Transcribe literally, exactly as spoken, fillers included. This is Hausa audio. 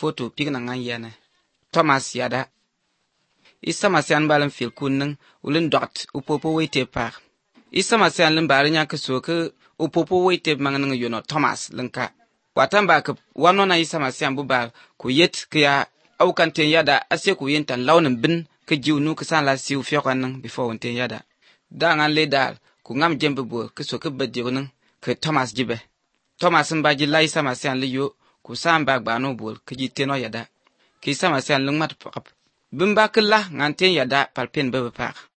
foto pigna ngan yana Thomas yada Isa masian balan fil kunning ulin dot upopo wete par Isa masian lin bari nya keso ke upopo wete mangning yono Thomas linka watan ba ka wano na Isa masian bu bal ku yet kya au kan ten yada ase ku yentan launin bin ke jiwnu ke san la siu fyokan before wonten yada da ngan le dal ku ngam jembe bo keso ke badiwnin ke Thomas jibe Thomas mba ji la Isa masian le yo ku san ba gba no bol ke ji teno yada ki Isa masian lin mat pakap bimba killa ngan ten yada palpen bebe pak